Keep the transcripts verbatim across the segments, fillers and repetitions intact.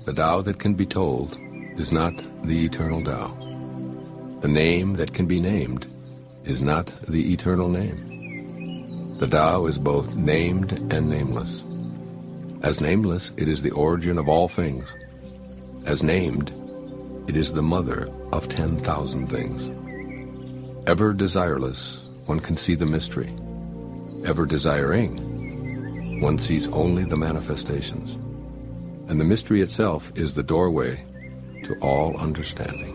The Tao that can be told is not the eternal Tao. The name that can be named is not the eternal name. The Tao is both named and nameless. As nameless, it is the origin of all things. As named, it is the mother of ten thousand things. Ever desireless, one can see the mystery. Ever desiring, one sees only the manifestations. And the mystery itself is the doorway to all understanding.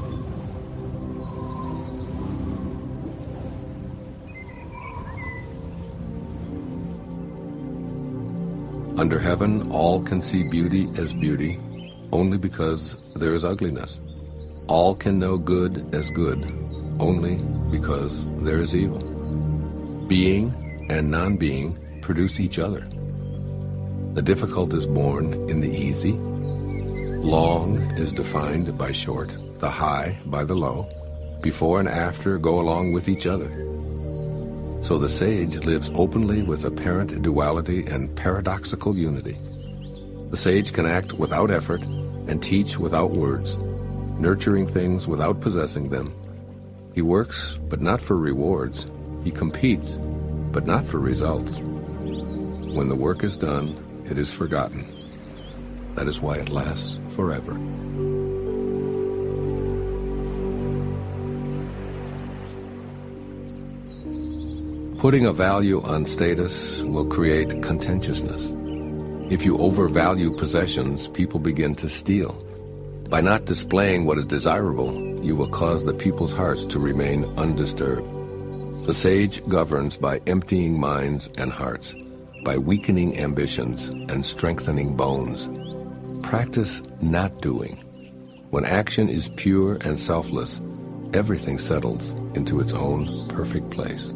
Under heaven, all can see beauty as beauty, only because there is ugliness. All can know good as good, only because there is evil. Being and non-being produce each other. The difficult is born in the easy. Long is defined by short, the high by the low. Before and after go along with each other. So the sage lives openly with apparent duality and paradoxical unity. The sage can act without effort and teach without words, nurturing things without possessing them. He works, but not for rewards. He competes, but not for results. When the work is done, it is forgotten. That is why it lasts forever. Putting a value on status will create contentiousness. If you overvalue possessions, people begin to steal. By not displaying what is desirable, you will cause the people's hearts to remain undisturbed. The sage governs by emptying minds and hearts, by weakening ambitions and strengthening bones. Practice not doing. When action is pure and selfless, everything settles into its own perfect place.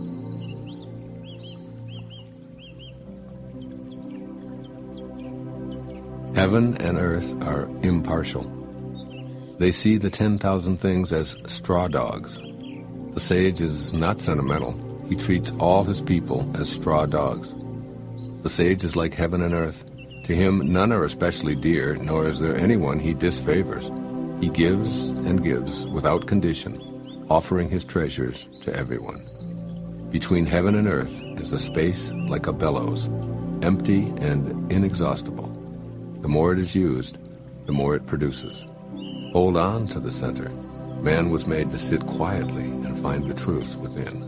Heaven and earth are impartial. They see the ten thousand things as straw dogs. The sage is not sentimental. He treats all his people as straw dogs. The sage is like heaven and earth. To him, none are especially dear, nor is there anyone he disfavors. He gives and gives without condition, offering his treasures to everyone. Between heaven and earth is a space like a bellows, empty and inexhaustible. The more it is used, the more it produces. Hold on to the center. Man was made to sit quietly and find the truth within.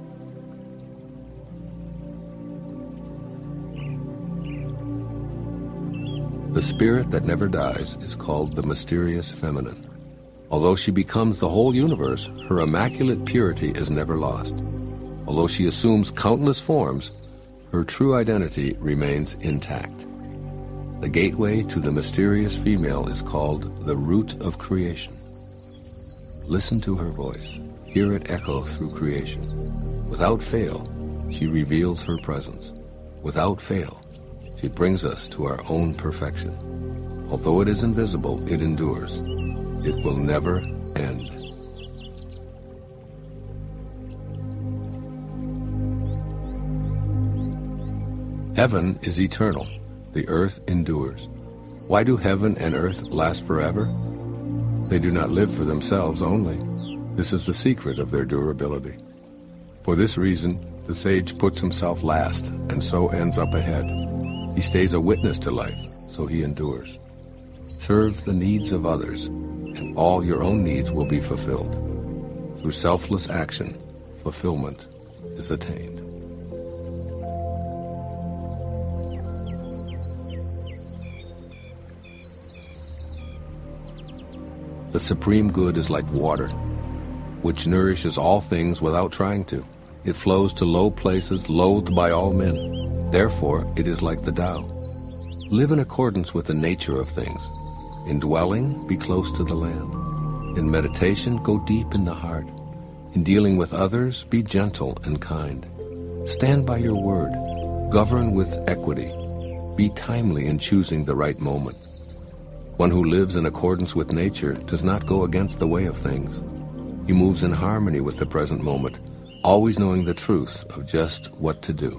The spirit that never dies is called the mysterious feminine. Although she becomes the whole universe, her immaculate purity is never lost. Although she assumes countless forms, her true identity remains intact. The gateway to the mysterious female is called the root of creation. Listen to her voice. Hear it echo through creation. Without fail, she reveals her presence. Without fail, she brings us to our own perfection. Although it is invisible, it endures. It will never end. Heaven is eternal. The earth endures. Why do heaven and earth last forever? They do not live for themselves only. This is the secret of their durability. For this reason, the sage puts himself last and so ends up ahead. He stays a witness to life, so he endures. Serve the needs of others, and all your own needs will be fulfilled. Through selfless action, fulfillment is attained. The supreme good is like water, which nourishes all things without trying to. It flows to low places, loathed by all men. Therefore, it is like the Tao. Live in accordance with the nature of things. In dwelling, be close to the land. In meditation, go deep in the heart. In dealing with others, be gentle and kind. Stand by your word. Govern with equity. Be timely in choosing the right moment. One who lives in accordance with nature does not go against the way of things. He moves in harmony with the present moment, always knowing the truth of just what to do.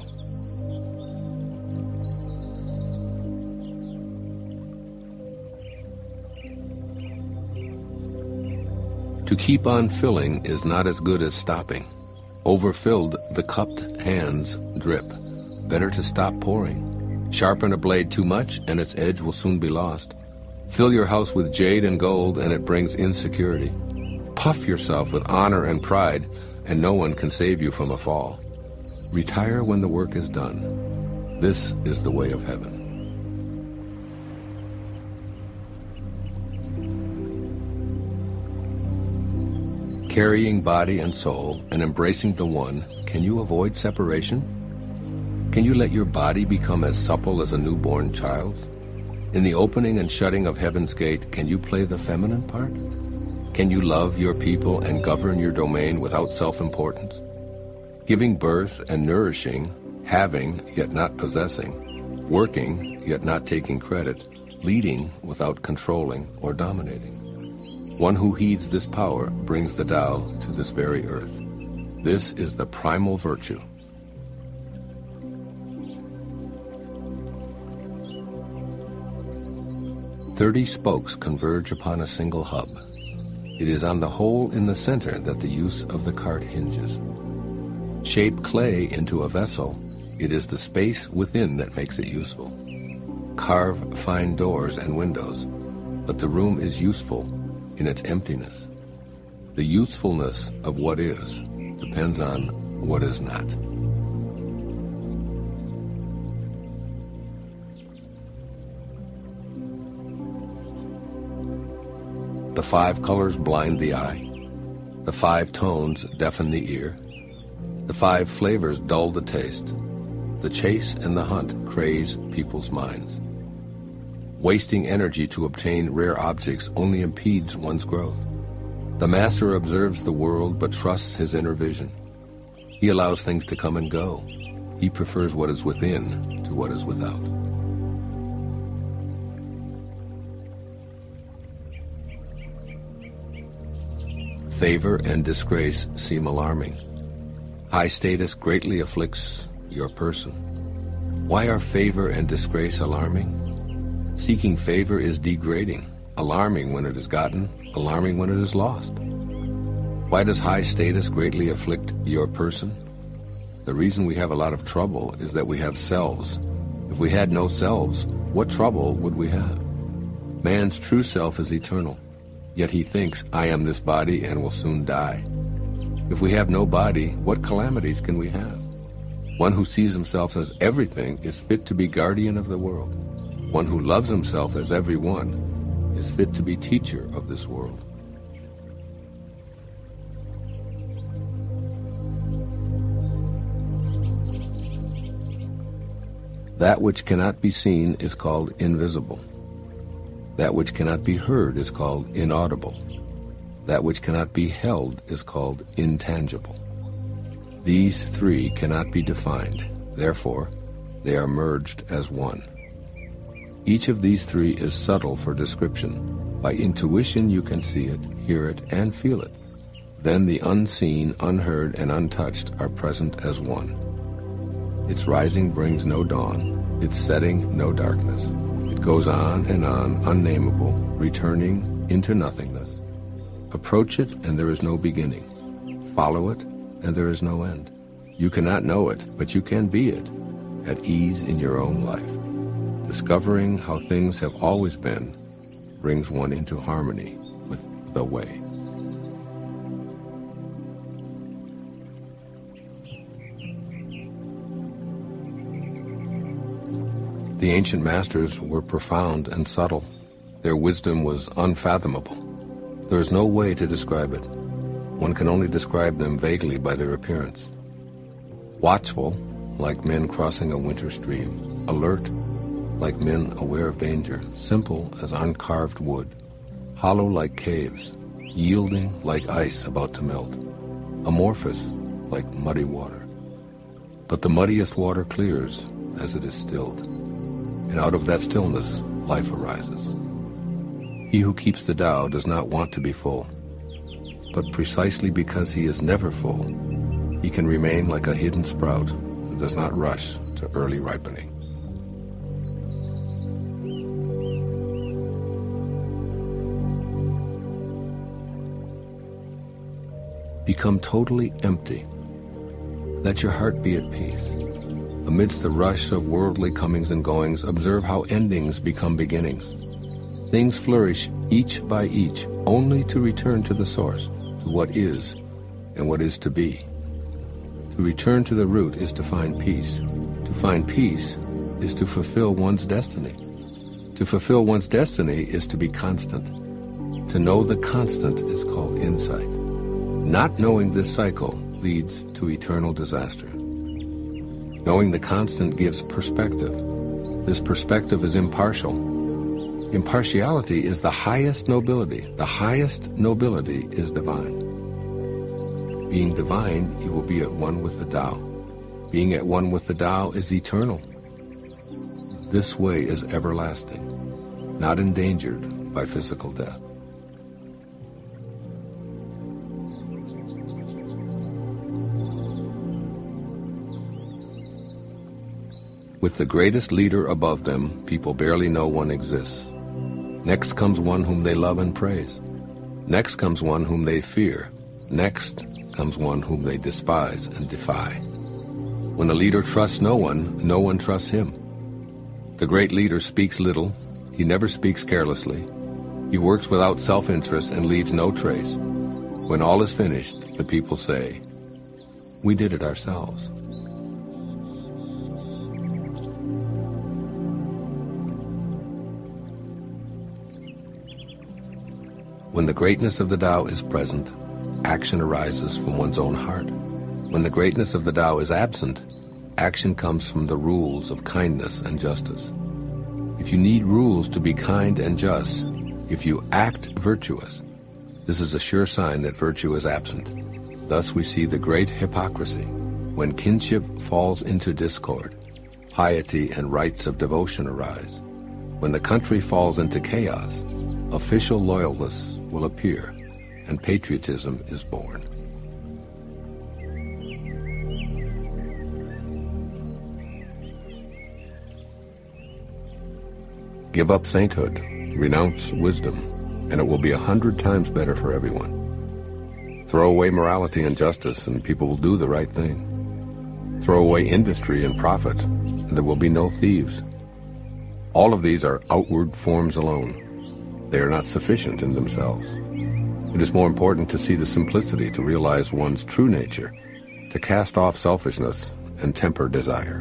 To keep on filling is not as good as stopping. Overfilled, the cupped hands drip. Better to stop pouring. Sharpen a blade too much, and its edge will soon be lost. Fill your house with jade and gold, and it brings insecurity. Puff yourself with honor and pride, and no one can save you from a fall. Retire when the work is done. This is the way of heaven. Carrying body and soul and embracing the one, can you avoid separation? Can you let your body become as supple as a newborn child's? In the opening and shutting of heaven's gate, can you play the feminine part? Can you love your people and govern your domain without self-importance? Giving birth and nourishing, having yet not possessing, working yet not taking credit, leading without controlling or dominating. One who heeds this power brings the Tao to this very earth. This is the primal virtue. Thirty spokes converge upon a single hub. It is on the hole in the center that the use of the cart hinges. Shape clay into a vessel, it is the space within that makes it useful. Carve fine doors and windows, but the room is useful in its emptiness. The usefulness of what is depends on what is not. The five colors blind the eye. The five tones deafen the ear. The five flavors dull the taste. The chase and the hunt craze people's minds. Wasting energy to obtain rare objects only impedes one's growth. The master observes the world but trusts his inner vision. He allows things to come and go. He prefers what is within to what is without. Favor and disgrace seem alarming. High status greatly afflicts your person. Why are favor and disgrace alarming? Seeking favor is degrading, alarming when it is gotten, alarming when it is lost. Why does high status greatly afflict your person? The reason we have a lot of trouble is that we have selves. If we had no selves, what trouble would we have? Man's true self is eternal, yet he thinks, I am this body and will soon die. If we have no body, what calamities can we have? One who sees himself as everything is fit to be guardian of the world. One who loves himself as every one is fit to be teacher of this world. That which cannot be seen is called invisible. That which cannot be heard is called inaudible. That which cannot be held is called intangible. These three cannot be defined. Therefore, they are merged as one. Each of these three is subtle for description. By intuition you can see it, hear it, and feel it. Then the unseen, unheard, and untouched are present as one. Its rising brings no dawn, its setting no darkness. It goes on and on, unnameable, returning into nothingness. Approach it, and there is no beginning. Follow it, and there is no end. You cannot know it, but you can be it, at ease in your own life. Discovering how things have always been brings one into harmony with the way. The ancient masters were profound and subtle. Their wisdom was unfathomable. There is no way to describe it. One can only describe them vaguely by their appearance. Watchful, like men crossing a winter stream. Alert, like men aware of danger. Simple as uncarved wood. Hollow like caves. Yielding like ice about to melt. Amorphous like muddy water. But the muddiest water clears as it is stilled. And out of that stillness, life arises. He who keeps the Tao does not want to be full. But precisely because he is never full, he can remain like a hidden sprout that does not rush to early ripening. become totally empty. Let your heart be at peace. Amidst the rush of worldly comings and goings, observe how endings become beginnings. Things flourish each by each, only to return to the source, to what is and what is to be. To return to the root is to find peace. To find peace is to fulfill one's destiny. To fulfill one's destiny is to be constant. To know the constant is called insight. Not knowing this cycle leads to eternal disaster. Knowing the constant gives perspective. This perspective is impartial. Impartiality is the highest nobility. The highest nobility is divine. Being divine, you will be at one with the Tao. Being at one with the Tao is eternal. This way is everlasting, not endangered by physical death. With the greatest leader above them, people barely know one exists. Next comes one whom they love and praise. Next comes one whom they fear. Next comes one whom they despise and defy. When the leader trusts no one, no one trusts him. The great leader speaks little. He never speaks carelessly. He works without self-interest and leaves no trace. When all is finished, the people say, "We did it ourselves." When the greatness of the Tao is present, action arises from one's own heart. When the greatness of the Tao is absent, action comes from the rules of kindness and justice. If you need rules to be kind and just, if you act virtuous, this is a sure sign that virtue is absent. Thus we see the great hypocrisy. When kinship falls into discord, piety and rites of devotion arise. When the country falls into chaos, official loyalists will appear, and patriotism is born. Give up sainthood, renounce wisdom, and it will be a hundred times better for everyone. Throw away morality and justice, and people will do the right thing. Throw away industry and profit, and there will be no thieves. All of these are outward forms alone. They are not sufficient in themselves. It is more important to see the simplicity, to realize one's true nature, to cast off selfishness and temper desire.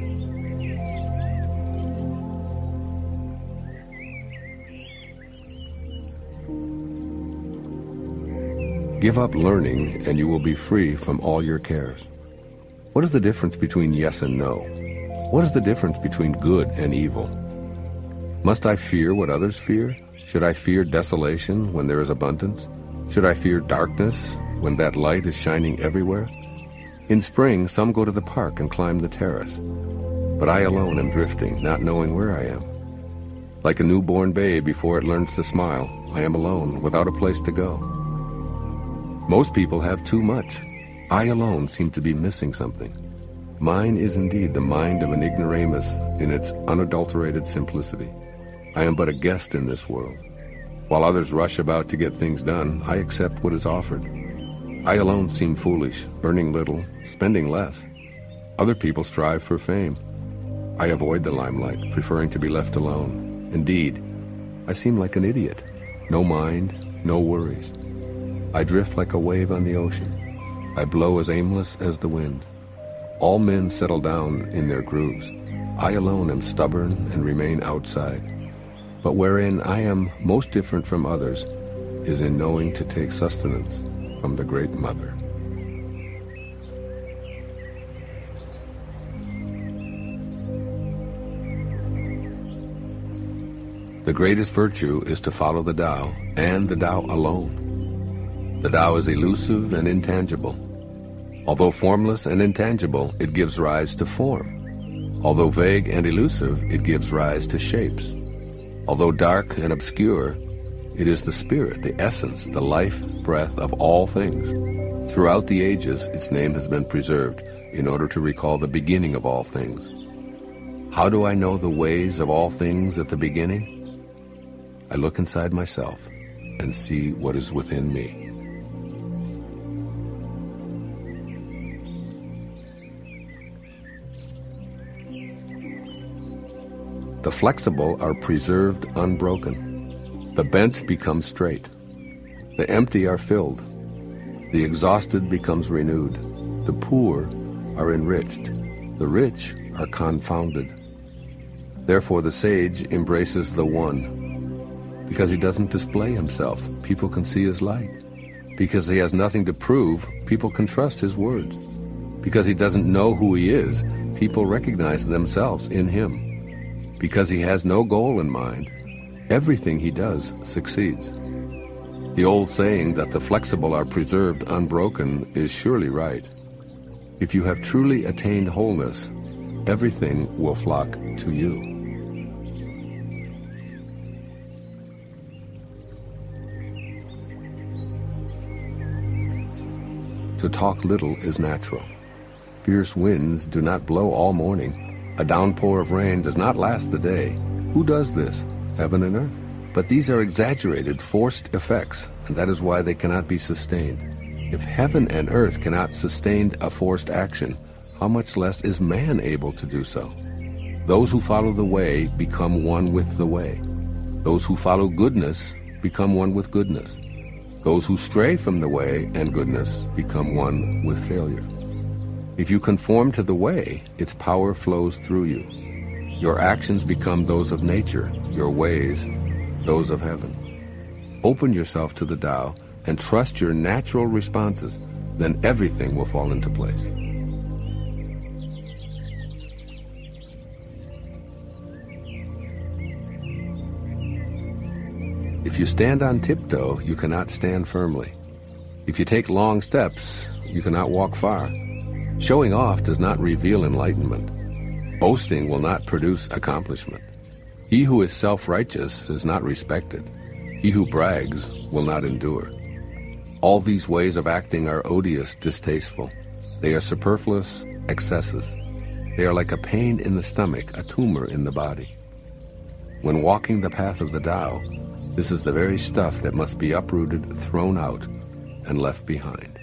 Give up learning and you will be free from all your cares. What is the difference between yes and no? What is the difference between good and evil? Must I fear what others fear? Should I fear desolation when there is abundance? Should I fear darkness when that light is shining everywhere? In spring, some go to the park and climb the terrace. But I alone am drifting, not knowing where I am. Like a newborn babe before it learns to smile, I am alone, without a place to go. Most people have too much. I alone seem to be missing something. Mine is indeed the mind of an ignoramus in its unadulterated simplicity. I am but a guest in this world. While others rush about to get things done, I accept what is offered. I alone seem foolish, earning little, spending less. Other people strive for fame. I avoid the limelight, preferring to be left alone. Indeed, I seem like an idiot. No mind, no worries. I drift like a wave on the ocean. I blow as aimless as the wind. All men settle down in their grooves. I alone am stubborn and remain outside. But wherein I am most different from others is in knowing to take sustenance from the Great Mother. The greatest virtue is to follow the Tao, and the Tao alone. The Tao is elusive and intangible. Although formless and intangible, it gives rise to form. Although vague and elusive, it gives rise to shapes. Although dark and obscure, it is the spirit, the essence, the life breath of all things. Throughout the ages, its name has been preserved in order to recall the beginning of all things. How do I know the ways of all things at the beginning? I look inside myself and see what is within me. The flexible are preserved unbroken. The bent becomes straight. The empty are filled. The exhausted becomes renewed. The poor are enriched. The rich are confounded. Therefore the sage embraces the One. Because he doesn't display himself, people can see his light. Because he has nothing to prove, people can trust his words. Because he doesn't know who he is, people recognize themselves in him. Because he has no goal in mind, everything he does succeeds. The old saying that the flexible are preserved unbroken is surely right. If you have truly attained wholeness, everything will flock to you. To talk little is natural. Fierce winds do not blow all morning. A downpour of rain does not last the day. Who does this? Heaven and earth. But these are exaggerated, forced effects, and that is why they cannot be sustained. If heaven and earth cannot sustain a forced action, how much less is man able to do so? Those who follow the way become one with the way. Those who follow goodness become one with goodness. Those who stray from the way and goodness become one with failure. If you conform to the way, its power flows through you. Your actions become those of nature, your ways those of heaven. Open yourself to the Tao and trust your natural responses, then everything will fall into place. If you stand on tiptoe, you cannot stand firmly. If you take long steps, you cannot walk far. Showing off does not reveal enlightenment. Boasting will not produce accomplishment. He who is self-righteous is not respected. He who brags will not endure. All these ways of acting are odious, distasteful. They are superfluous excesses. They are like a pain in the stomach, a tumor in the body. When walking the path of the Tao, this is the very stuff that must be uprooted, thrown out, and left behind.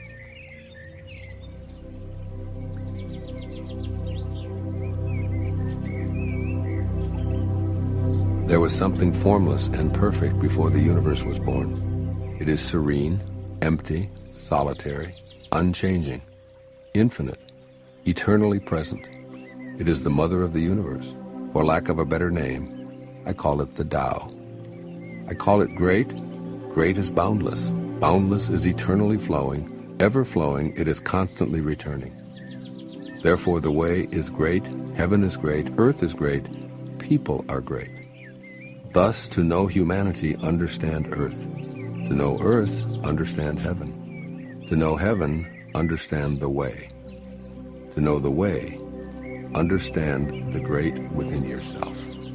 There was something formless and perfect before the universe was born. It is serene, empty, solitary, unchanging, infinite, eternally present. It is the mother of the universe. For lack of a better name, I call it the Tao. I call it great. Great is boundless. Boundless is eternally flowing. Ever flowing, it is constantly returning. Therefore the way is great, heaven is great, earth is great, people are great. Thus, to know humanity, understand earth. To know earth, understand heaven. To know heaven, understand the way. To know the way, understand the great within yourself.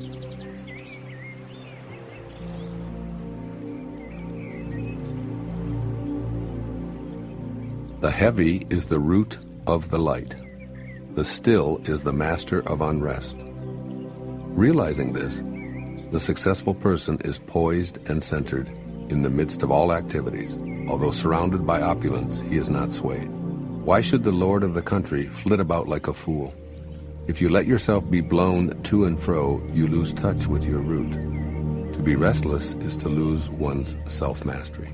The heavy is the root of the light. The still is the master of unrest. Realizing this, the successful person is poised and centered in the midst of all activities. Although surrounded by opulence, he is not swayed. Why should the lord of the country flit about like a fool? If you let yourself be blown to and fro, you lose touch with your root. To be restless is to lose one's self-mastery.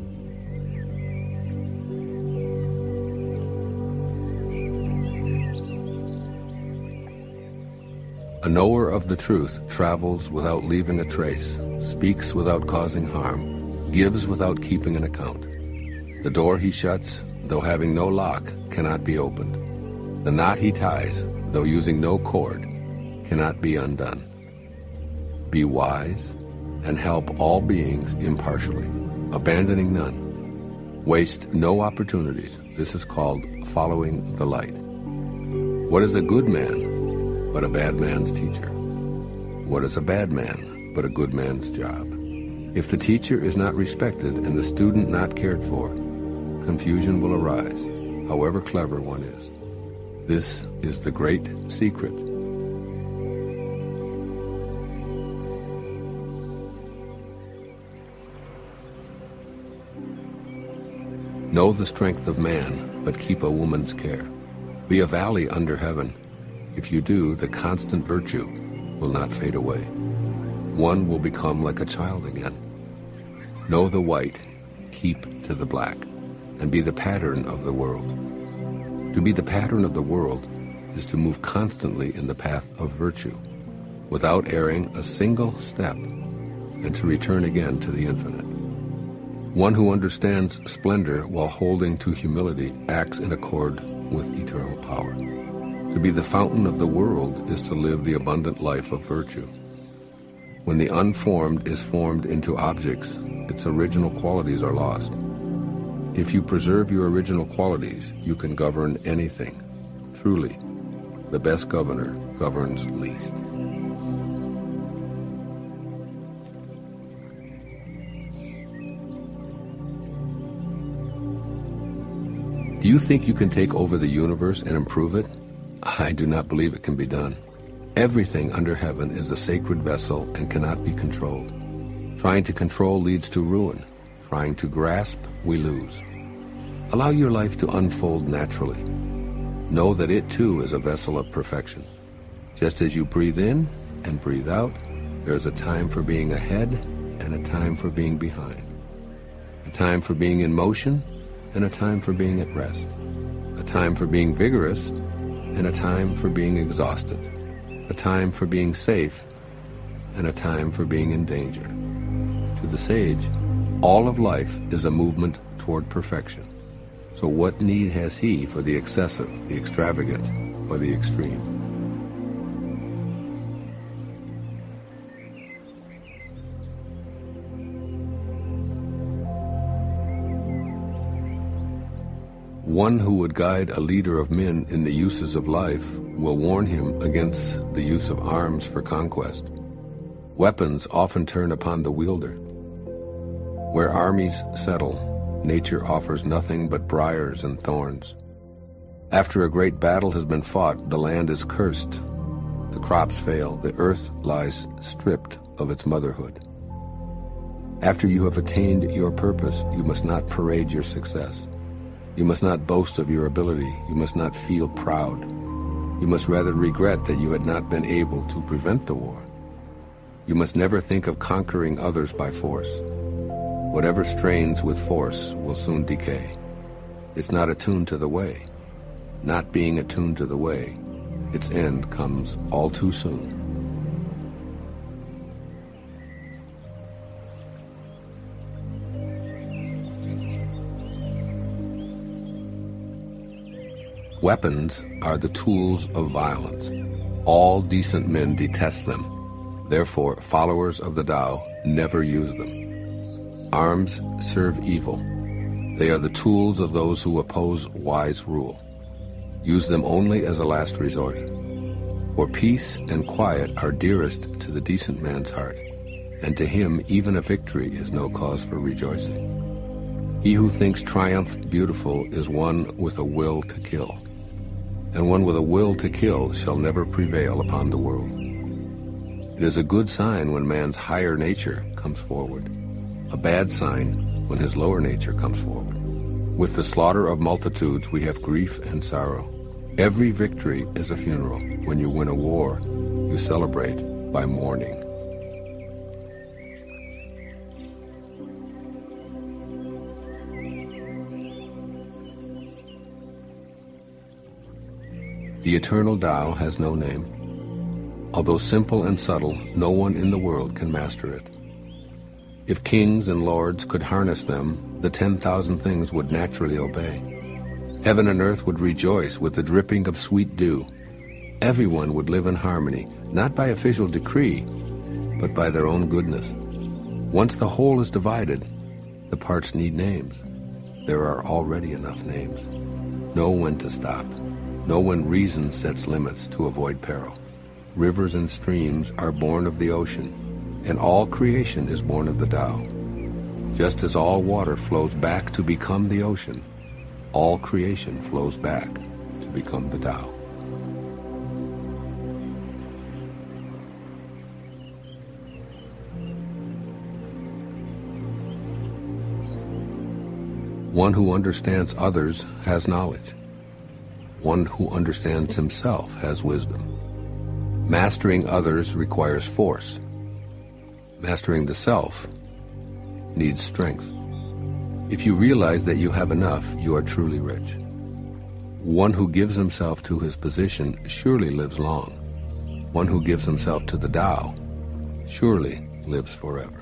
A knower of the truth travels without leaving a trace, speaks without causing harm, gives without keeping an account. The door he shuts, though having no lock, cannot be opened. The knot he ties, though using no cord, cannot be undone. Be wise and help all beings impartially, abandoning none. Waste no opportunities. This is called following the light. What is a good man but a bad man's teacher? What is a bad man but a good man's job? If the teacher is not respected and the student not cared for, confusion will arise, however clever one is. This is the great secret. Know the strength of man, but keep a woman's care. Be a valley under heaven. If you do, the constant virtue, will not fade away. One will become like a child again. Know the white, keep to the black, and be the pattern of the world. To be the pattern of the world is to move constantly in the path of virtue, without erring a single step, and to return again to the infinite. One who understands splendor while holding to humility acts in accord with eternal power. To be the fountain of the world is to live the abundant life of virtue. When the unformed is formed into objects, its original qualities are lost. If you preserve your original qualities, you can govern anything. Truly, the best governor governs least. Do you think you can take over the universe and improve it? I do not believe it can be done. Everything under heaven is a sacred vessel and cannot be controlled. Trying to control leads to ruin. Trying to grasp, we lose. Allow your life to unfold naturally. Know that it too is a vessel of perfection. Just as you breathe in and breathe out, there is a time for being ahead and a time for being behind. A time for being in motion and a time for being at rest. A time for being vigorous and a time for being exhausted. A time for being safe and a time for being in danger. To the sage, all of life is a movement toward perfection. So what need has he for the excessive, the extravagant, or the extreme? One who would guide a leader of men in the uses of life will warn him against the use of arms for conquest. Weapons often turn upon the wielder. Where armies settle, nature offers nothing but briars and thorns. After a great battle has been fought, the land is cursed. The crops fail. The earth lies stripped of its motherhood. After you have attained your purpose, you must not parade your success. You must not boast of your ability. You must not feel proud. You must rather regret that you had not been able to prevent the war. You must never think of conquering others by force. Whatever strains with force will soon decay. It's not attuned to the way. Not being attuned to the way, its end comes all too soon. Weapons are the tools of violence. All decent men detest them. Therefore, followers of the Tao never use them. Arms serve evil. They are the tools of those who oppose wise rule. Use them only as a last resort. For peace and quiet are dearest to the decent man's heart, and to him even a victory is no cause for rejoicing. He who thinks triumph beautiful is one with a will to kill. And one with a will to kill shall never prevail upon the world. It is a good sign when man's higher nature comes forward, a bad sign when his lower nature comes forward. With the slaughter of multitudes we have grief and sorrow. Every victory is a funeral. When you win a war, you celebrate by mourning. The eternal Tao has no name. Although simple and subtle, no one in the world can master it. If kings and lords could harness them, the ten thousand things would naturally obey. Heaven and earth would rejoice with the dripping of sweet dew. Everyone would live in harmony, not by official decree, but by their own goodness. Once the whole is divided, the parts need names. There are already enough names. Know when to stop. Know when reason sets limits to avoid peril. Rivers and streams are born of the ocean, and all creation is born of the Tao. Just as all water flows back to become the ocean, all creation flows back to become the Tao. One who understands others has knowledge. One who understands himself has wisdom. Mastering others requires force. Mastering the self needs strength. If you realize that you have enough, you are truly rich. One who gives himself to his position surely lives long. One who gives himself to the Tao surely lives forever.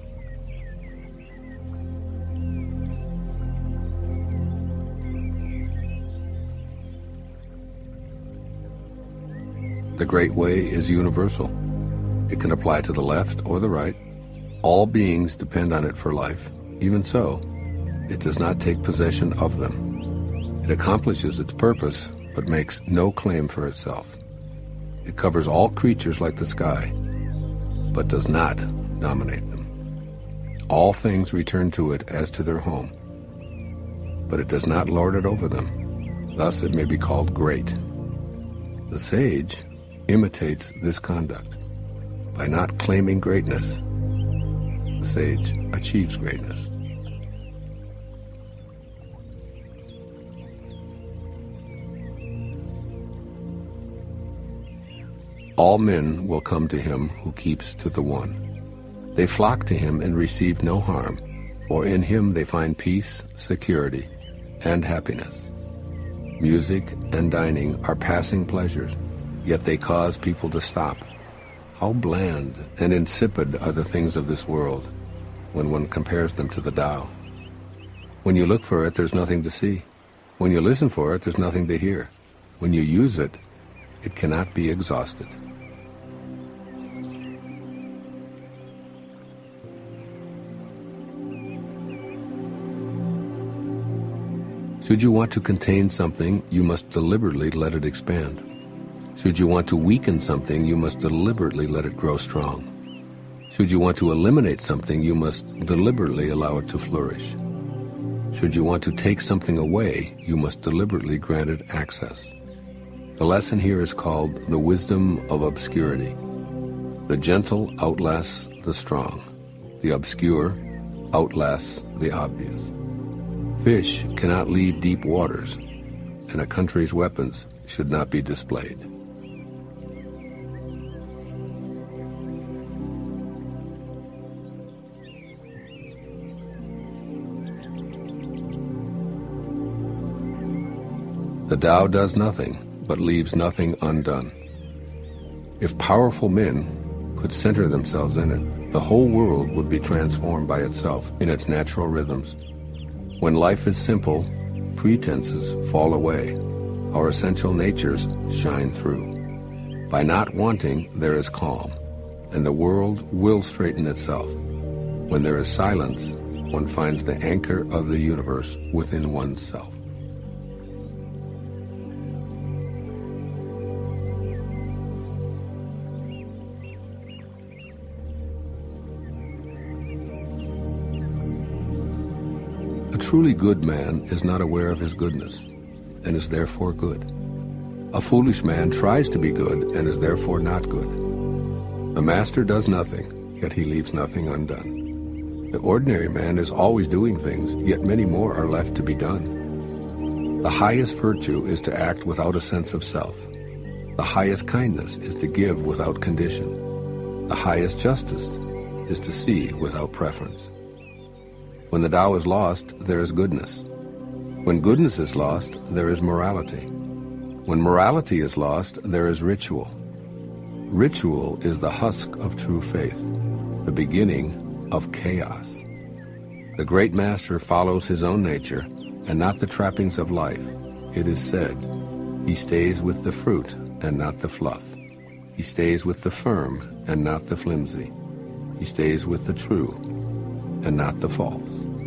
The Great Way is universal. It can apply to the left or the right. All beings depend on it for life. Even so, it does not take possession of them. It accomplishes its purpose, but makes no claim for itself. It covers all creatures like the sky, but does not dominate them. All things return to it as to their home, but it does not lord it over them. Thus it may be called great. The sage imitates this conduct. By not claiming greatness, the sage achieves greatness. All men will come to him who keeps to the one. They flock to him and receive no harm, for in him they find peace, security, and happiness. Music and dining are passing pleasures, yet they cause people to stop. How bland and insipid are the things of this world when one compares them to the Tao. When you look for it, there's nothing to see. When you listen for it, there's nothing to hear. When you use it, it cannot be exhausted. Should you want to contain something, you must deliberately let it expand. Should you want to weaken something, you must deliberately let it grow strong. Should you want to eliminate something, you must deliberately allow it to flourish. Should you want to take something away, you must deliberately grant it access. The lesson here is called the wisdom of obscurity. The gentle outlasts the strong. The obscure outlasts the obvious. Fish cannot leave deep waters, and a country's weapons should not be displayed. The Tao does nothing, but leaves nothing undone. If powerful men could center themselves in it, the whole world would be transformed by itself in its natural rhythms. When life is simple, pretenses fall away. Our essential natures shine through. By not wanting, there is calm, and the world will straighten itself. When there is silence, one finds the anchor of the universe within oneself. A truly good man is not aware of his goodness, and is therefore good. A foolish man tries to be good, and is therefore not good. The master does nothing, yet he leaves nothing undone. The ordinary man is always doing things, yet many more are left to be done. The highest virtue is to act without a sense of self. The highest kindness is to give without condition. The highest justice is to see without preference. When the Tao is lost, there is goodness. When goodness is lost, there is morality. When morality is lost, there is ritual. Ritual is the husk of true faith, the beginning of chaos. The great master follows his own nature, and not the trappings of life. It is said, he stays with the fruit and not the fluff. He stays with the firm and not the flimsy. He stays with the true and not the false.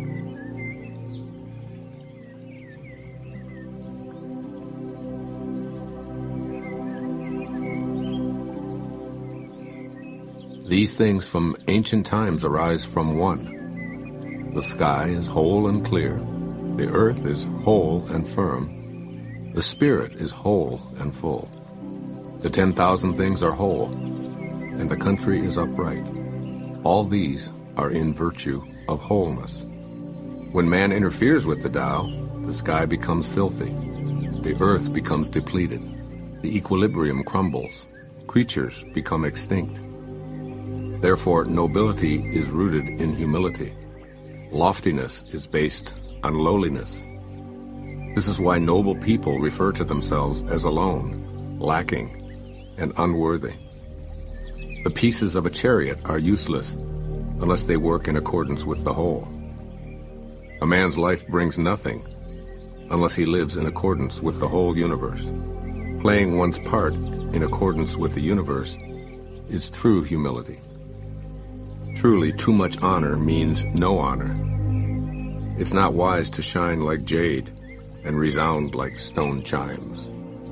These things from ancient times arise from one. The sky is whole and clear. The earth is whole and firm. The spirit is whole and full. The ten thousand things are whole, and the country is upright. All these are in virtue of wholeness. When man interferes with the Tao, the sky becomes filthy. The earth becomes depleted. The equilibrium crumbles. creatures become extinct. Therefore, nobility is rooted in humility. Loftiness is based on lowliness. This is why noble people refer to themselves as alone, lacking, and unworthy. The pieces of a chariot are useless unless they work in accordance with the whole. A man's life brings nothing unless he lives in accordance with the whole universe. Playing one's part in accordance with the universe is true humility. Truly, too much honor means no honor. It's not wise to shine like jade and resound like stone chimes.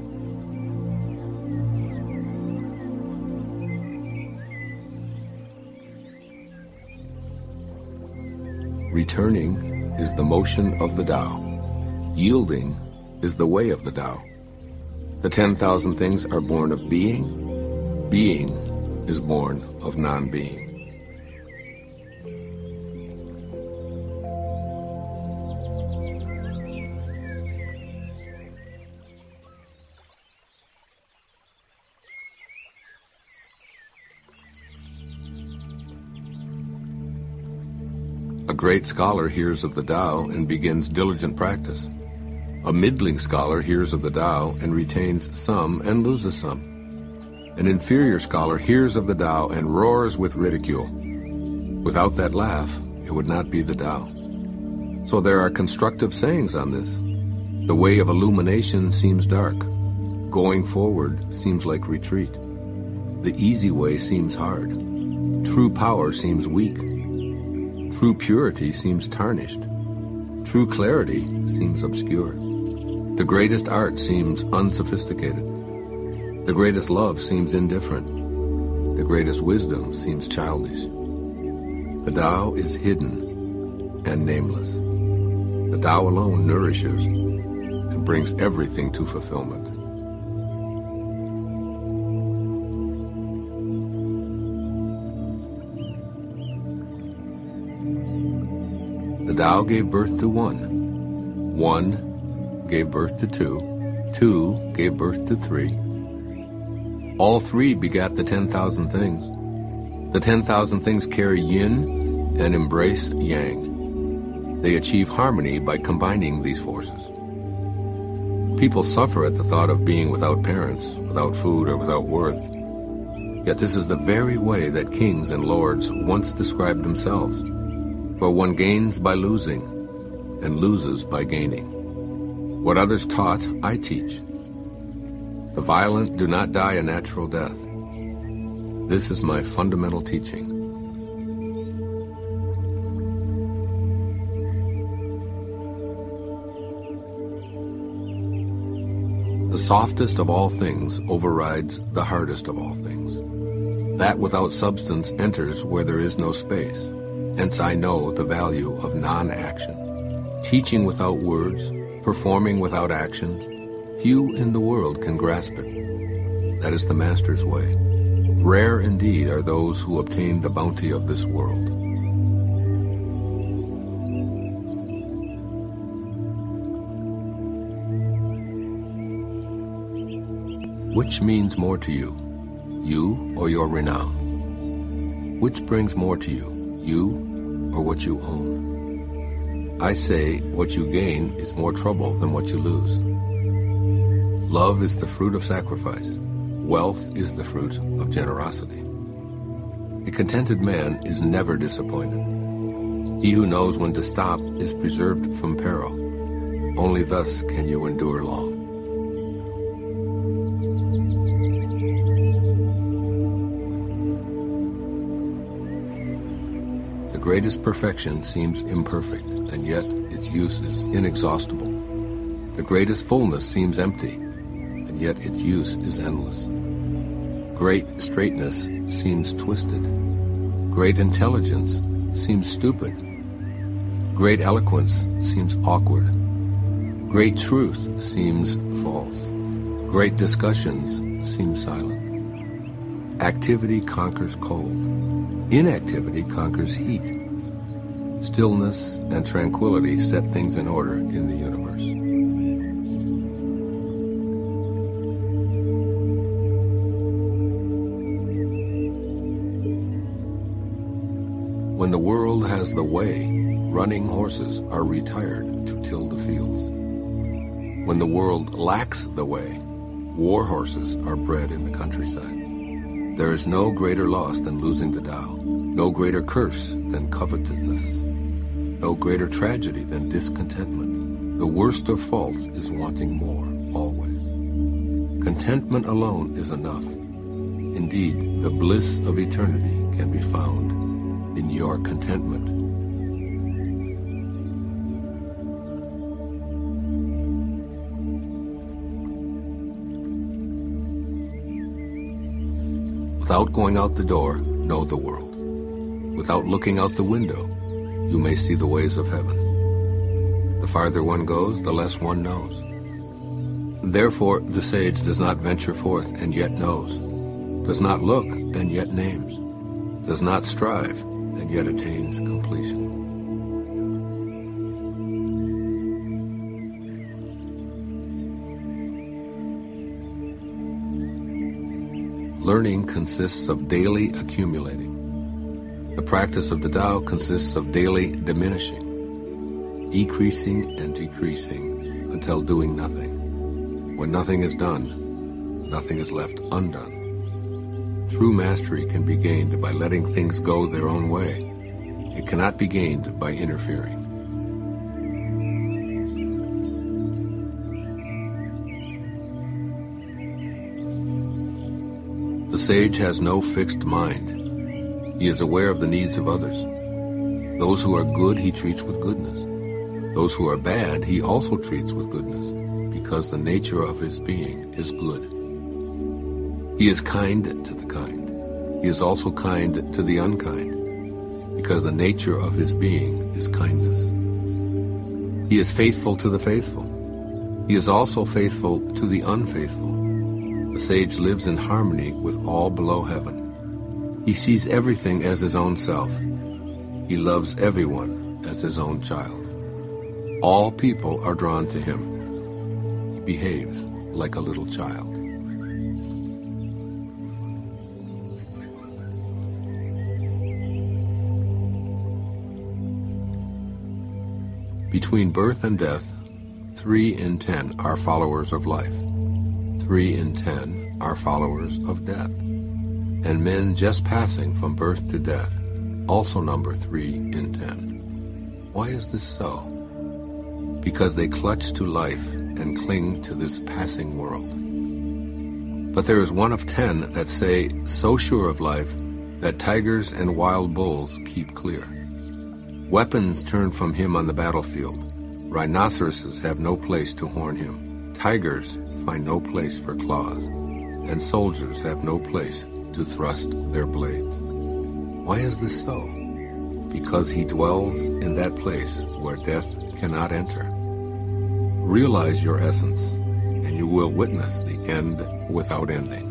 Returning is the motion of the Tao. Yielding is the way of the Tao. The ten thousand things are born of being. Being is born of non-being. A great scholar hears of the Tao and begins diligent practice. A middling scholar hears of the Tao and retains some and loses some. An inferior scholar hears of the Tao and roars with ridicule. Without that laugh, it would not be the Tao. So there are constructive sayings on this. The way of illumination seems dark. Going forward seems like retreat. The easy way seems hard. True power seems weak. True purity seems tarnished. True clarity seems obscure. The greatest art seems unsophisticated. The greatest love seems indifferent. The greatest wisdom seems childish. The Tao is hidden and nameless. The Tao alone nourishes and brings everything to fulfillment. The Tao gave birth to one. One gave birth to two. Two gave birth to three. All three begat the ten thousand things. The ten thousand things carry yin and embrace yang. They achieve harmony by combining these forces. People suffer at the thought of being without parents, without food, or without worth. Yet this is the very way that kings and lords once described themselves. For one gains by losing, and loses by gaining. What others taught, I teach. The violent do not die a natural death. This is my fundamental teaching. The softest of all things overrides the hardest of all things. That without substance enters where there is no space. Hence I know the value of non-action. Teaching without words, performing without actions, few in the world can grasp it. That is the Master's way. Rare indeed are those who obtain the bounty of this world. Which means more to you, you or your renown? Which brings more to you, you or what you own? I say what you gain is more trouble than what you lose. Love is the fruit of sacrifice. Wealth is the fruit of generosity. A contented man is never disappointed. He who knows when to stop is preserved from peril. Only thus can you endure long. The greatest perfection seems imperfect, and yet its use is inexhaustible. The greatest fullness seems empty, and yet its use is endless. Great straightness seems twisted. Great intelligence seems stupid. Great eloquence seems awkward. Great truth seems false. Great discussions seem silent. Activity conquers cold. Inactivity conquers heat. Stillness and tranquility set things in order in the universe. When the world has the way, running horses are retired to till the fields. When the world lacks the way, war horses are bred in the countryside. There is no greater loss than losing the Tao, no greater curse than covetousness, no greater tragedy than discontentment. The worst of faults is wanting more, always. Contentment alone is enough. Indeed, the bliss of eternity can be found in your contentment. Without going out the door, know the world. Without looking out the window, you may see the ways of heaven. The farther one goes, the less one knows. Therefore, the sage does not venture forth and yet knows, does not look and yet names, does not strive and yet attains completion. Learning consists of daily accumulating. The practice of the Tao consists of daily diminishing, decreasing and decreasing until doing nothing. When nothing is done, nothing is left undone. True mastery can be gained by letting things go their own way. It cannot be gained by interfering. The sage has no fixed mind. He is aware of the needs of others. Those who are good he treats with goodness. Those who are bad he also treats with goodness, because the nature of his being is good. He is kind to the kind. He is also kind to the unkind, because the nature of his being is kindness. He is faithful to the faithful. He is also faithful to the unfaithful. The sage lives in harmony with all below heaven. He sees everything as his own self. He loves everyone as his own child. All people are drawn to him. He behaves like a little child. Between birth and death, three in ten are followers of life. Three in ten are followers of death. And men just passing from birth to death also number three in ten. Why is this so? Because they clutch to life and cling to this passing world. But there is one of ten that say, so sure of life, that tigers and wild bulls keep clear. Weapons turn from him on the battlefield. Rhinoceroses have no place to horn him. Tigers find no place for claws, and soldiers have no place to thrust their blades. Why is this so? Because he dwells in that place where death cannot enter. Realize your essence, and you will witness the end without ending.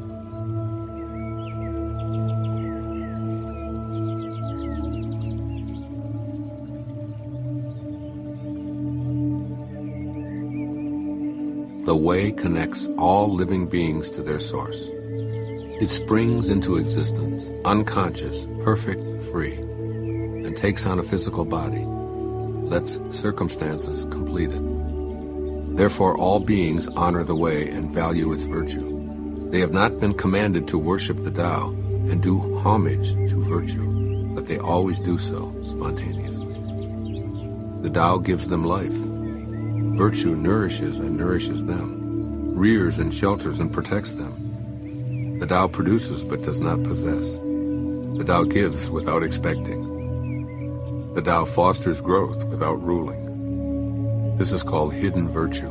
The way connects all living beings to their source. It springs into existence, unconscious, perfect, free, and takes on a physical body, lets circumstances complete it. Therefore all beings honor the way and value its virtue. They have not been commanded to worship the Tao and do homage to virtue, but they always do so spontaneously. The Tao gives them life. Virtue nourishes and nourishes them, rears and shelters and protects them. The Tao produces but does not possess. The Tao gives without expecting. The Tao fosters growth without ruling. This is called hidden virtue.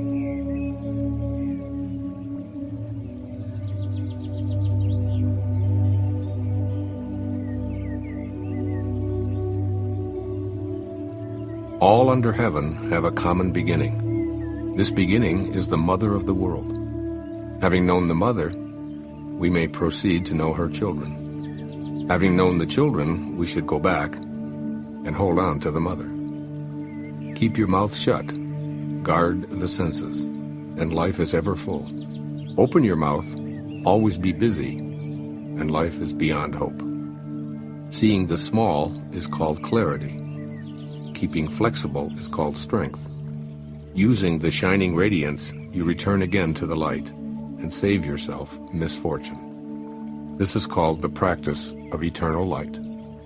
All under heaven have a common beginning. This beginning is the mother of the world. Having known the mother, we may proceed to know her children. Having known the children, we should go back and hold on to the mother. Keep your mouth shut, guard the senses, and life is ever full. Open your mouth, always be busy, and life is beyond hope. Seeing the small is called clarity. Keeping flexible is called strength. Using the shining radiance, you return again to the light and save yourself misfortune. This is called the practice of eternal light.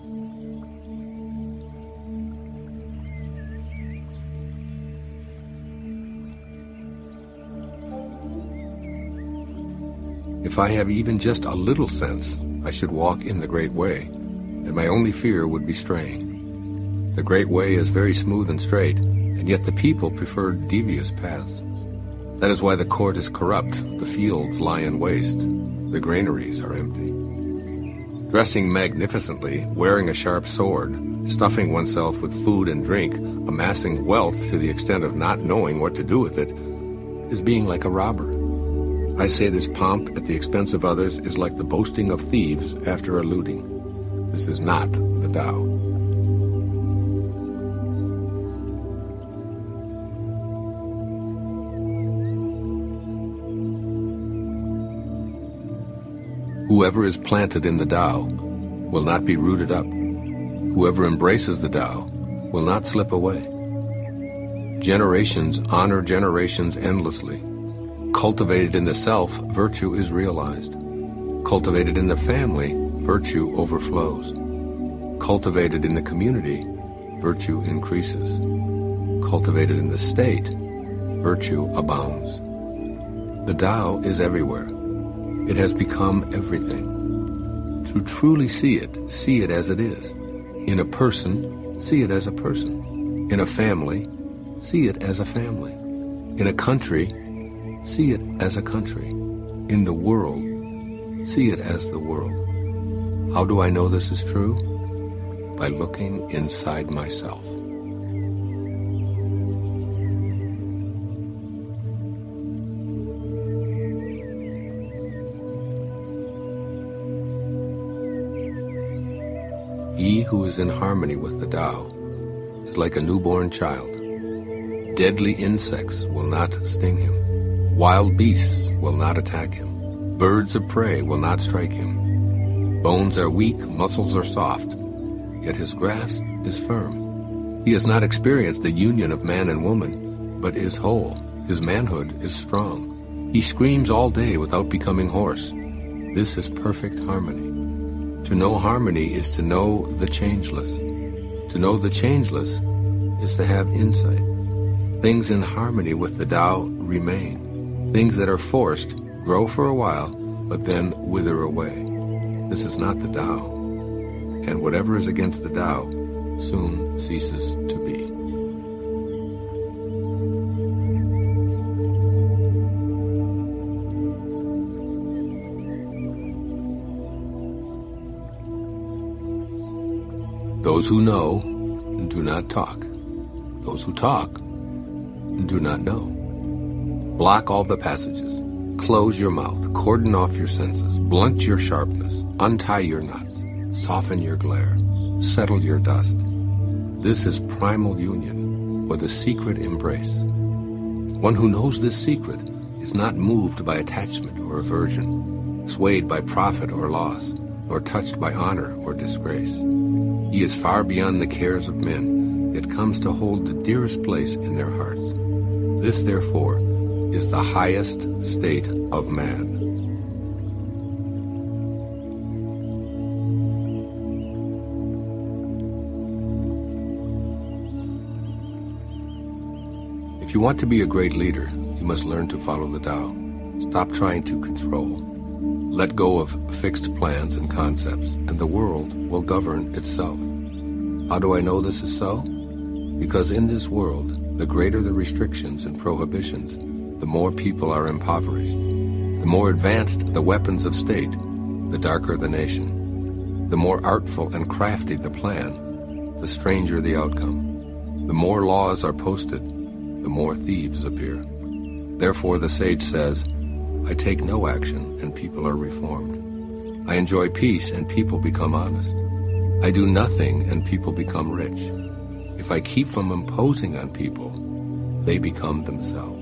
If I have even just a little sense, I should walk in the Great Way, and my only fear would be straying. The Great Way is very smooth and straight, and yet the people prefer devious paths. That is why the court is corrupt, the fields lie in waste, the granaries are empty. Dressing magnificently, wearing a sharp sword, stuffing oneself with food and drink, amassing wealth to the extent of not knowing what to do with it, is being like a robber. I say this pomp at the expense of others is like the boasting of thieves after a looting. This is not the Tao. Whoever is planted in the Tao will not be rooted up. Whoever embraces the Tao will not slip away. Generations honor generations endlessly. Cultivated in the self, virtue is realized. Cultivated in the family, virtue overflows. Cultivated in the community, virtue increases. Cultivated in the state, virtue abounds. The Tao is everywhere. It has become everything. To truly see it, see it as it is. In a person, see it as a person. In a family, see it as a family. In a country, see it as a country. In the world, see it as the world. How do I know this is true? By looking inside myself. He who is in harmony with the Tao is like a newborn child. Deadly insects will not sting him. Wild beasts will not attack him. Birds of prey will not strike him. Bones are weak, muscles are soft, yet his grasp is firm. He has not experienced the union of man and woman, but is whole. His manhood is strong. He screams all day without becoming hoarse. This is perfect harmony. To know harmony is to know the changeless. To know the changeless is to have insight. Things in harmony with the Tao remain. Things that are forced grow for a while, but then wither away. This is not the Tao. And whatever is against the Tao soon ceases to be. Those who know do not talk. Those who talk do not know. Block all the passages. Close your mouth. Cordon off your senses. Blunt your sharpness. Untie your knots. Soften your glare. Settle your dust. This is primal union, or the secret embrace. One who knows this secret is not moved by attachment or aversion, swayed by profit or loss, or touched by honor or disgrace. He is far beyond the cares of men, yet comes to hold the dearest place in their hearts. This, therefore, is the highest state of man. If you want to be a great leader, you must learn to follow the Tao. Stop trying to control. Let go of fixed plans and concepts, and the world will govern itself. How do I know this is so? Because in this world, the greater the restrictions and prohibitions, the more people are impoverished. The more advanced the weapons of state, the darker the nation. The more artful and crafty the plan, the stranger the outcome. The more laws are posted, the more thieves appear. Therefore the sage says, I take no action and people are reformed. I enjoy peace and people become honest. I do nothing and people become rich. If I keep from imposing on people, they become themselves.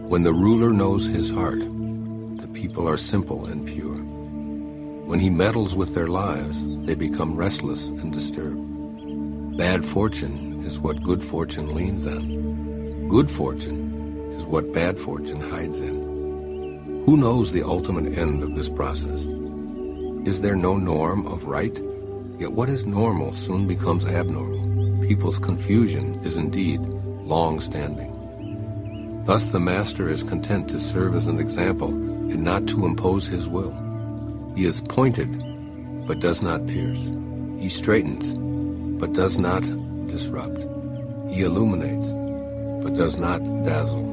When the ruler knows his heart, the people are simple and pure. When he meddles with their lives, they become restless and disturbed. Bad fortune is what good fortune leans on. Good fortune is what bad fortune hides in. Who knows the ultimate end of this process? Is there no norm of right? Yet what is normal soon becomes abnormal. People's confusion is indeed long-standing. Thus the master is content to serve as an example and not to impose his will. He is pointed, but does not pierce. He straightens, but does not disrupt. He illuminates, but does not dazzle.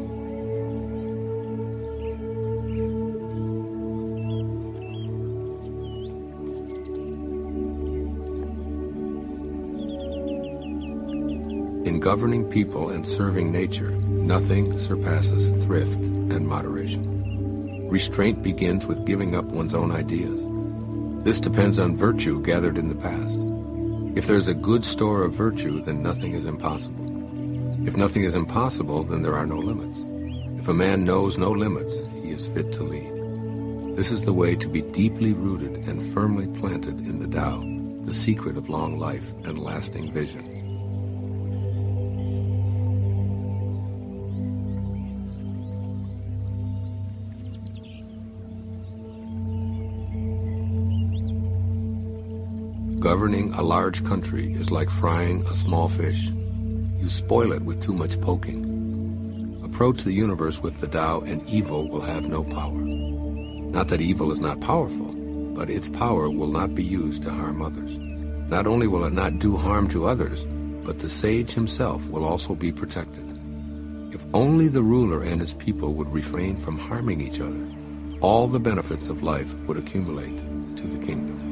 In governing people and serving nature, nothing surpasses thrift and moderation. Restraint begins with giving up one's own ideas. This depends on virtue gathered in the past. If there is a good store of virtue, then nothing is impossible. If nothing is impossible, then there are no limits. If a man knows no limits, he is fit to lead. This is the way to be deeply rooted and firmly planted in the Tao, the secret of long life and lasting vision. Governing a large country is like frying a small fish. You spoil it with too much poking. Approach the universe with the Tao and evil will have no power. Not that evil is not powerful, but its power will not be used to harm others. Not only will it not do harm to others, but the sage himself will also be protected. If only the ruler and his people would refrain from harming each other, all the benefits of life would accumulate to the kingdom.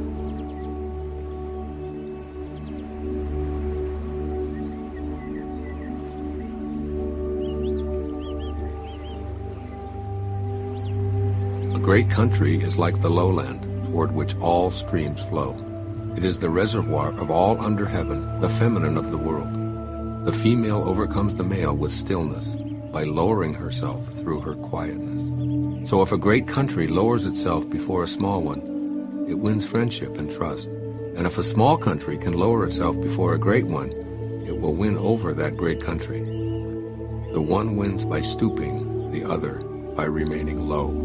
A great country is like the lowland, toward which all streams flow. It is the reservoir of all under heaven, the feminine of the world. The female overcomes the male with stillness, by lowering herself through her quietness. So if a great country lowers itself before a small one, it wins friendship and trust. And if a small country can lower itself before a great one, it will win over that great country. The one wins by stooping, the other by remaining low.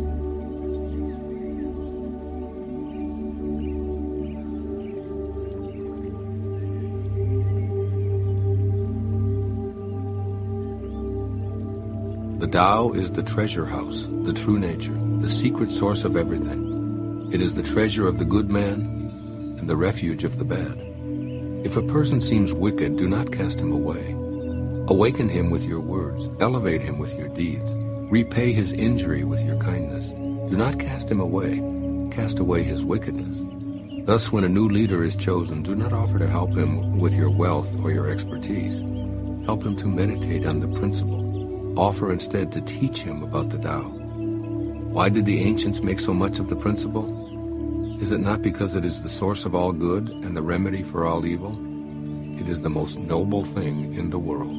The Tao is the treasure house, the true nature, the secret source of everything. It is the treasure of the good man and the refuge of the bad. If a person seems wicked, do not cast him away. Awaken him with your words, elevate him with your deeds, repay his injury with your kindness. Do not cast him away, cast away his wickedness. Thus, when a new leader is chosen, do not offer to help him with your wealth or your expertise. Help him to meditate on the principle. Offer instead to teach him about the Tao. Why did the ancients make so much of the principle? Is it not because it is the source of all good and the remedy for all evil? It is the most noble thing in the world.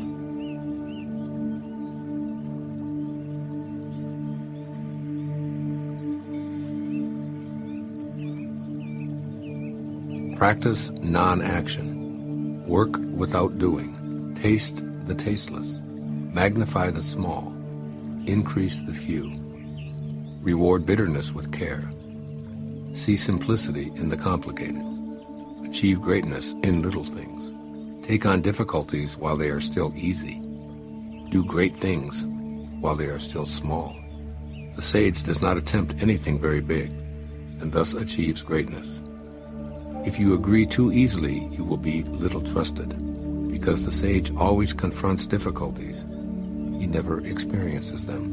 Practice non-action. Work without doing. Taste the tasteless. Magnify the small, increase the few. Reward bitterness with care. See simplicity in the complicated. Achieve greatness in little things. Take on difficulties while they are still easy. Do great things while they are still small. The sage does not attempt anything very big, and thus achieves greatness. If you agree too easily, you will be little trusted, because the sage always confronts difficulties. He never experiences them.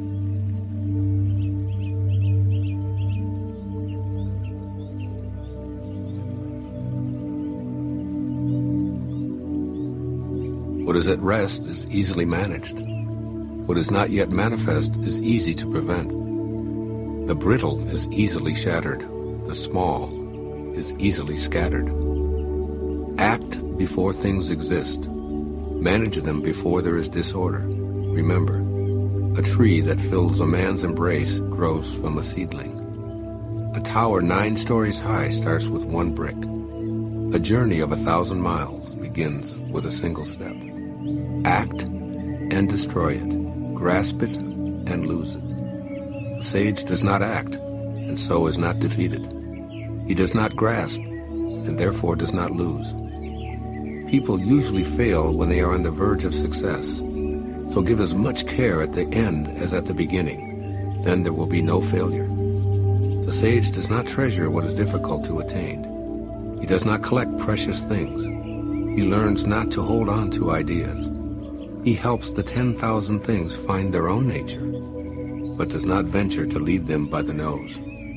What is at rest is easily managed. What is not yet manifest is easy to prevent. The brittle is easily shattered. The small is easily scattered. Act before things exist. Manage them before there is disorder. Remember, A tree that fills a man's embrace grows from a seedling. A tower nine stories high starts with one brick. A journey of a thousand miles begins with a single step. Act and destroy it. Grasp it and lose it. The sage does not act, and so is not defeated. He does not grasp, and therefore does not lose. People usually fail when they are on the verge of success, so give as much care at the end as at the beginning. Then there will be no failure. The sage does not treasure what is difficult to attain. He does not collect precious things. He learns not to hold on to ideas. He helps the ten thousand things find their own nature, but does not venture to lead them by the nose.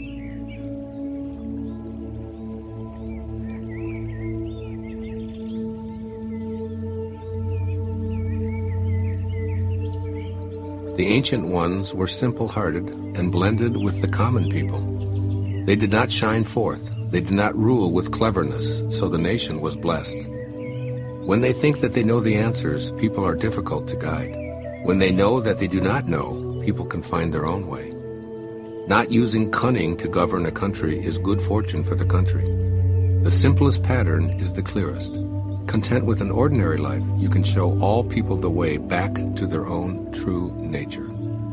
The ancient ones were simple-hearted and blended with the common people. They did not shine forth. They did not rule with cleverness, so the nation was blessed. When they think that they know the answers, people are difficult to guide. When they know that they do not know, people can find their own way. Not using cunning to govern a country is good fortune for the country. The simplest pattern is the clearest. Content with an ordinary life, you can show all people the way back to their own true nature.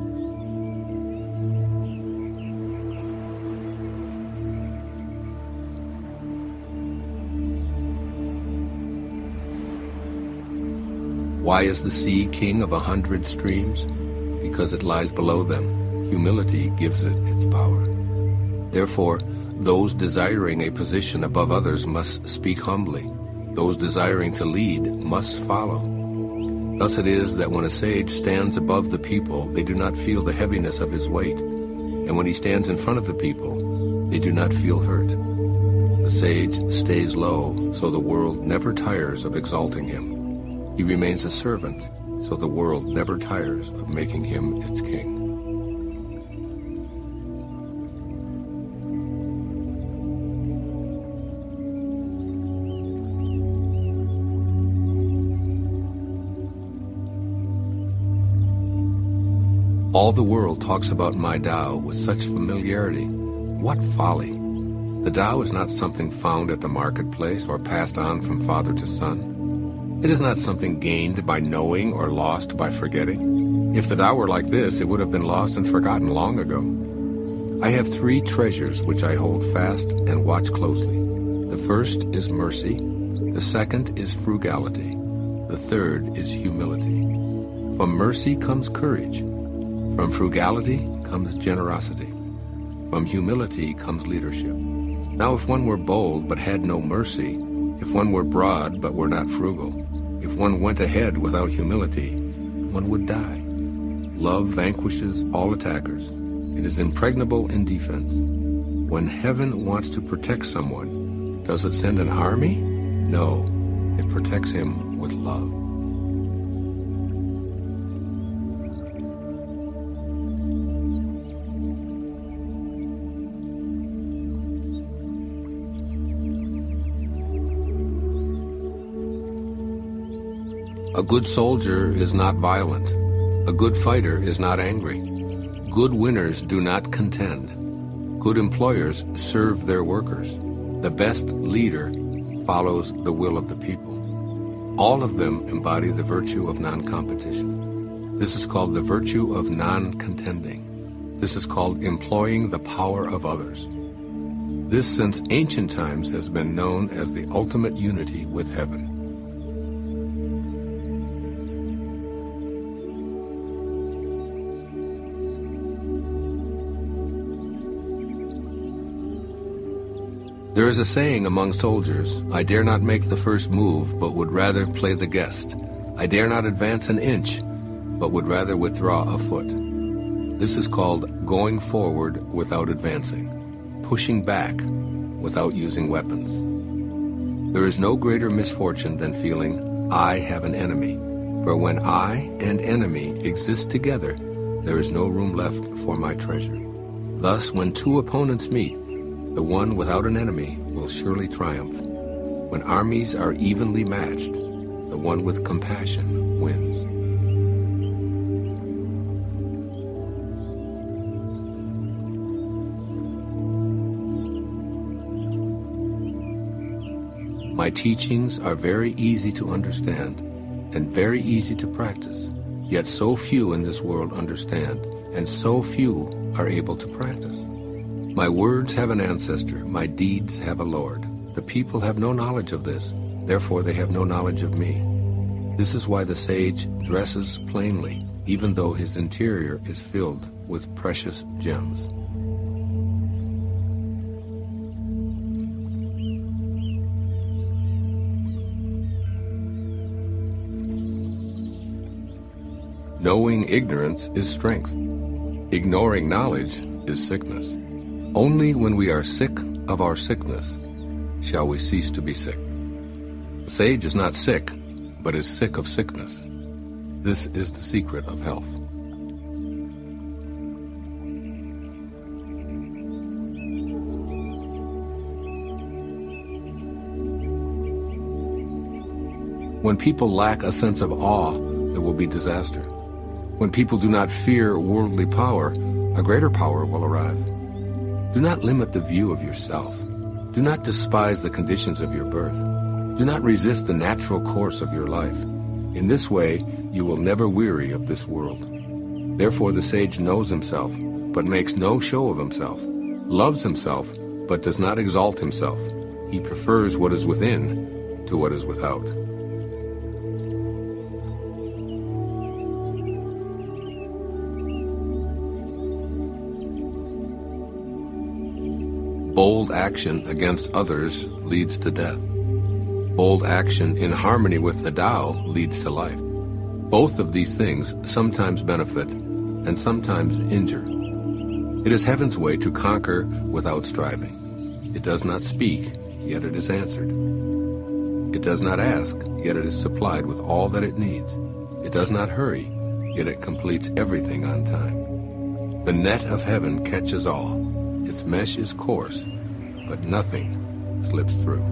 Why is the sea king of a hundred streams? Because it lies below them. Humility gives it its power. Therefore, those desiring a position above others must speak humbly. Those desiring to lead must follow. Thus it is that when a sage stands above the people, they do not feel the heaviness of his weight. And when he stands in front of the people, they do not feel hurt. The sage stays low, so the world never tires of exalting him. He remains a servant, so the world never tires of making him its king. All the world talks about my Tao with such familiarity. What folly! The Tao is not something found at the marketplace or passed on from father to son. It is not something gained by knowing or lost by forgetting. If the Tao were like this, it would have been lost and forgotten long ago. I have three treasures which I hold fast and watch closely. The first is mercy. The second is frugality. The third is humility. From mercy comes courage. From frugality comes generosity. From humility comes leadership. Now if one were bold but had no mercy, if one were broad but were not frugal, if one went ahead without humility, one would die. Love vanquishes all attackers. It is impregnable in defense. When heaven wants to protect someone, does it send an army? No, it protects him with love. A good soldier is not violent. A good fighter is not angry. Good winners do not contend. Good employers serve their workers. The best leader follows the will of the people. All of them embody the virtue of non-competition. This is called the virtue of non-contending. This is called employing the power of others. This, since ancient times, has been known as the ultimate unity with heaven. There is a saying among soldiers, I dare not make the first move, but would rather play the guest. I dare not advance an inch, but would rather withdraw a foot. This is called going forward without advancing, pushing back without using weapons. There is no greater misfortune than feeling, I have an enemy. For when I and enemy exist together, there is no room left for my treasure. Thus, when two opponents meet, the one without an enemy will surely triumph. When armies are evenly matched, the one with compassion wins. My teachings are very easy to understand and very easy to practice, yet so few in this world understand, and so few are able to practice. My words have an ancestor, my deeds have a Lord. The people have no knowledge of this, therefore they have no knowledge of me. This is why the sage dresses plainly, even though his interior is filled with precious gems. Knowing ignorance is strength. Ignoring knowledge is sickness. Only when we are sick of our sickness shall we cease to be sick. The sage is not sick, but is sick of sickness. This is the secret of health. When people lack a sense of awe, there will be disaster. When people do not fear worldly power, a greater power will arrive. Do not limit the view of yourself. Do not despise the conditions of your birth. Do not resist the natural course of your life. In this way, you will never weary of this world. Therefore the sage knows himself, but makes no show of himself, loves himself, but does not exalt himself. He prefers what is within to what is without. Bold action against others leads to death. Bold action in harmony with the Tao leads to life. Both of these things sometimes benefit and sometimes injure. It is heaven's way to conquer without striving. It does not speak, yet it is answered. It does not ask, yet it is supplied with all that it needs. It does not hurry, yet it completes everything on time. The net of heaven catches all. Its mesh is coarse, but nothing slips through.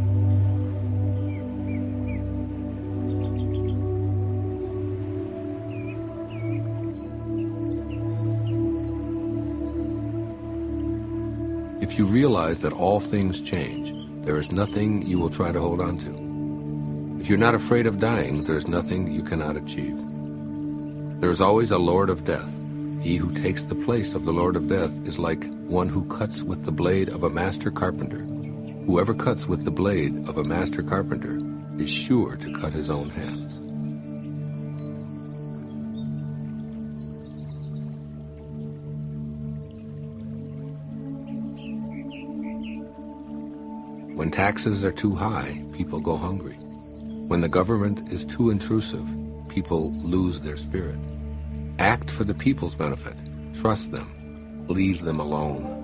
If you realize that all things change, there is nothing you will try to hold on to. If you're not afraid of dying, there is nothing you cannot achieve. There is always a Lord of Death. He who takes the place of the Lord of Death is like one who cuts with the blade of a master carpenter. Whoever cuts with the blade of a master carpenter is sure to cut his own hands. When taxes are too high, people go hungry. When the government is too intrusive, people lose their spirit. Act for the people's benefit. Trust them. Leave them alone.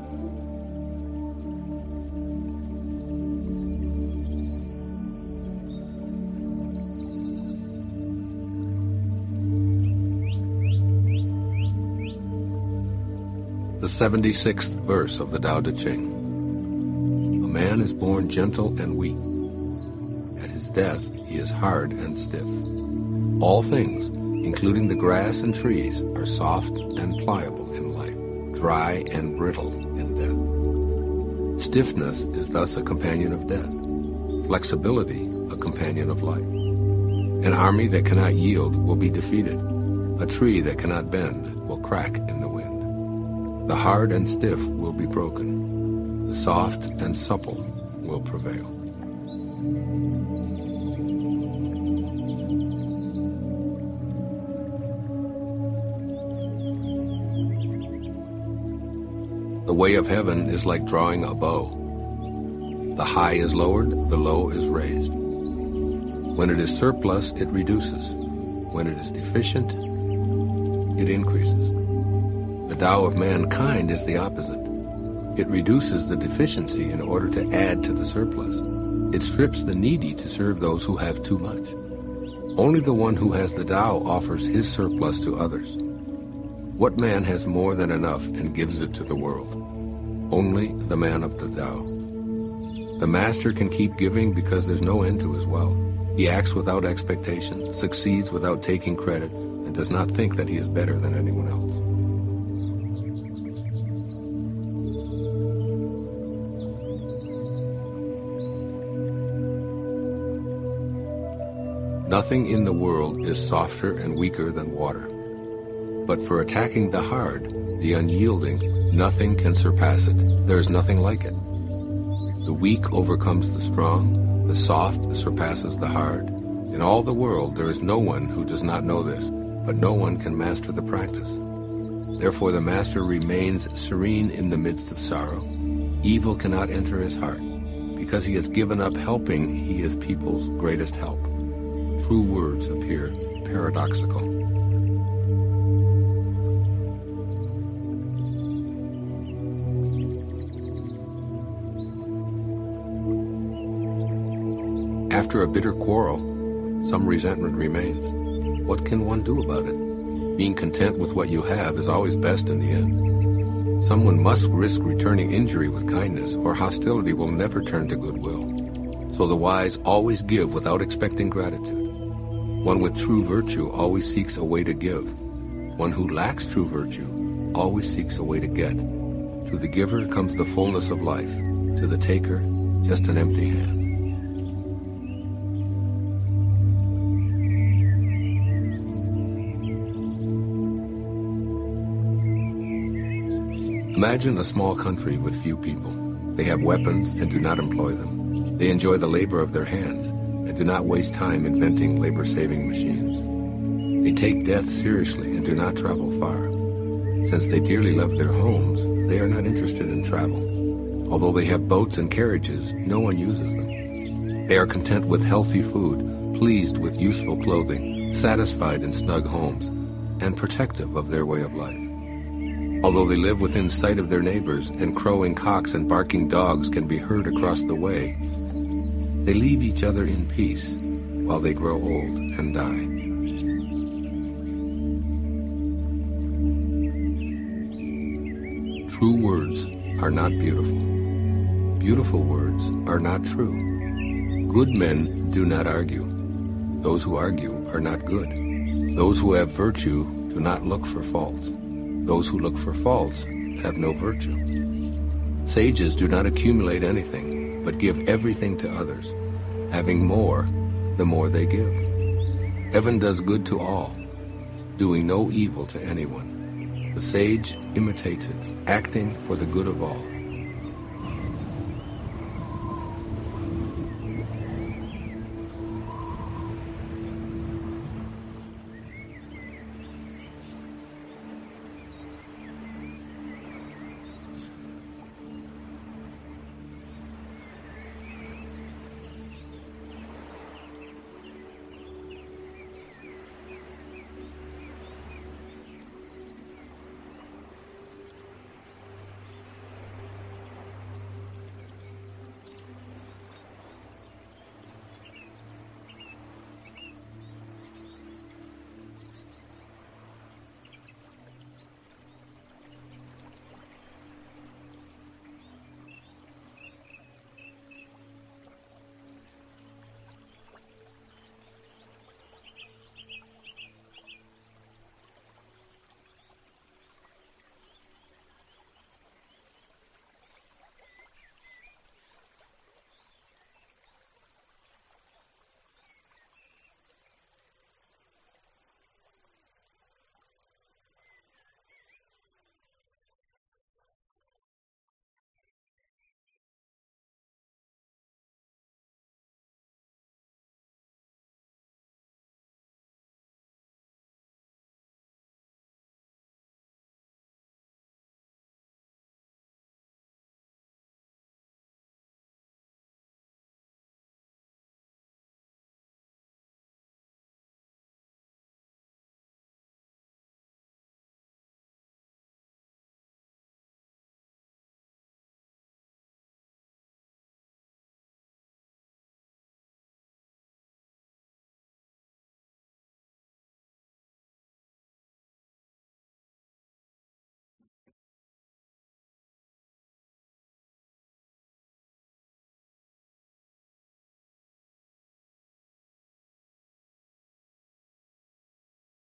The seventy-sixth verse of the Tao Te Ching. A man is born gentle and weak. At his death, he is hard and stiff. All things, including the grass and trees, are soft and pliable in life, dry and brittle in death. Stiffness is thus a companion of death, flexibility a companion of life. An army that cannot yield will be defeated. A tree that cannot bend will crack in the wind. The hard and stiff will be broken. The soft and supple will prevail. The way of heaven is like drawing a bow. The high is lowered, the low is raised. When it is surplus, it reduces. When it is deficient, it increases. The Tao of mankind is the opposite. It reduces the deficiency in order to add to the surplus. It strips the needy to serve those who have too much. Only the one who has the Tao offers his surplus to others. What man has more than enough and gives it to the world? Only the man of the Tao. The master can keep giving because there's no end to his wealth. He acts without expectation, succeeds without taking credit, and does not think that he is better than anyone else. Nothing in the world is softer and weaker than water. But for attacking the hard, the unyielding, nothing can surpass it. There is nothing like it. The weak overcomes the strong, the soft surpasses the hard. In all the world there is no one who does not know this, but no one can master the practice. Therefore the master remains serene in the midst of sorrow. Evil cannot enter his heart. Because he has given up helping, he is people's greatest help. True words appear paradoxical. After a bitter quarrel, some resentment remains. What can one do about it? Being content with what you have is always best in the end. Someone must risk returning injury with kindness, or hostility will never turn to goodwill. So the wise always give without expecting gratitude. One with true virtue always seeks a way to give. One who lacks true virtue always seeks a way to get. To the giver comes the fullness of life. To the taker, just an empty hand. Imagine a small country with few people. They have weapons and do not employ them. They enjoy the labor of their hands and do not waste time inventing labor-saving machines. They take death seriously and do not travel far. Since they dearly love their homes, they are not interested in travel. Although they have boats and carriages, no one uses them. They are content with healthy food, pleased with useful clothing, satisfied in snug homes, and protective of their way of life. Although they live within sight of their neighbors, and crowing cocks and barking dogs can be heard across the way, they leave each other in peace while they grow old and die. True words are not beautiful. Beautiful words are not true. Good men do not argue. Those who argue are not good. Those who have virtue do not look for faults. Those who look for faults have no virtue. Sages do not accumulate anything, but give everything to others. Having more, the more they give. Heaven does good to all, doing no evil to anyone. The sage imitates it, acting for the good of all.